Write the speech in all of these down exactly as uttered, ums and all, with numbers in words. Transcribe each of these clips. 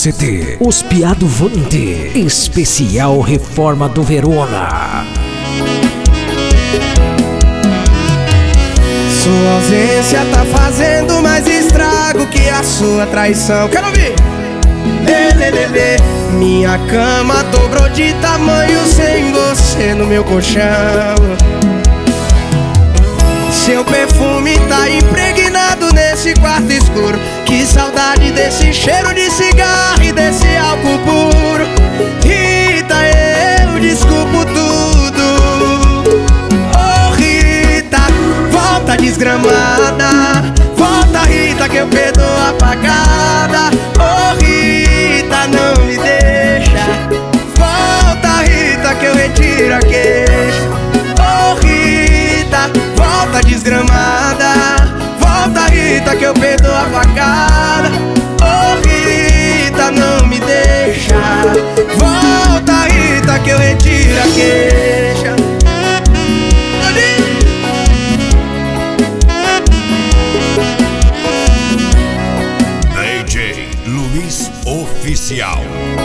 C T, Os Piadovante, especial Reforma do Verona. Sua ausência tá fazendo mais estrago que a sua traição. Quero ouvir! Lê, lê, lê, lê. Minha cama dobrou de tamanho sem você no meu colchão. Seu perfume tá impregnado nesse quarto escuro. Que saudade desse cheiro de cigarro e desse álcool puro. Rita, eu desculpo tudo. Oh Rita, volta desgramada. Volta Rita que eu perdoo a pagada. Oh Rita, não me deixa. Volta Rita que eu retiro a queixa. Oh Rita, volta desgramada. Volta Rita que eu perdoo a facada. Oh Rita, não me deixa. Volta Rita que eu retiro a queixa. D J Luiz Oficial.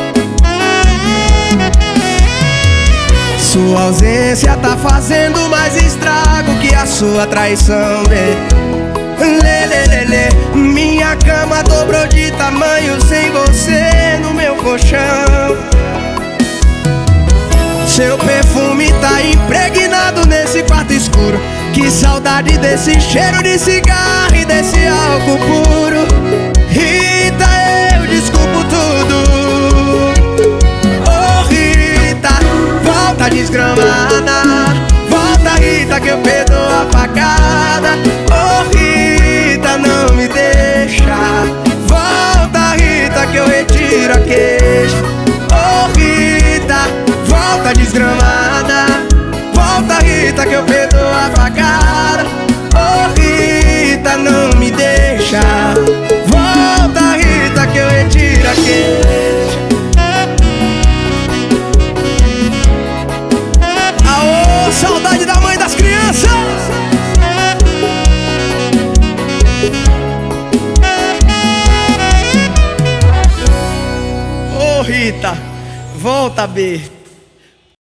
Sua ausência tá fazendo mais estrago que a sua traição, lê. Lê, lê, lê, lê. Minha cama dobrou de tamanho sem você no meu colchão. Seu perfume tá impregnado nesse quarto escuro. Que saudade desse cheiro de cigarro e desse álcool puro. Rita, eu desculpo tudo. Oh Rita, volta desgramada. Volta Rita que eu perdoo a facada. Oh Rita, não me deixa. Volta Rita que eu retiro a queixa. Oh Rita, volta desgramada. Volta Rita que eu perdoo a facada. Oh Rita, não me deixa. Volta Rita que eu retiro a queixa. Aô, saudade da mãe das crianças. Ô Rita, volta B.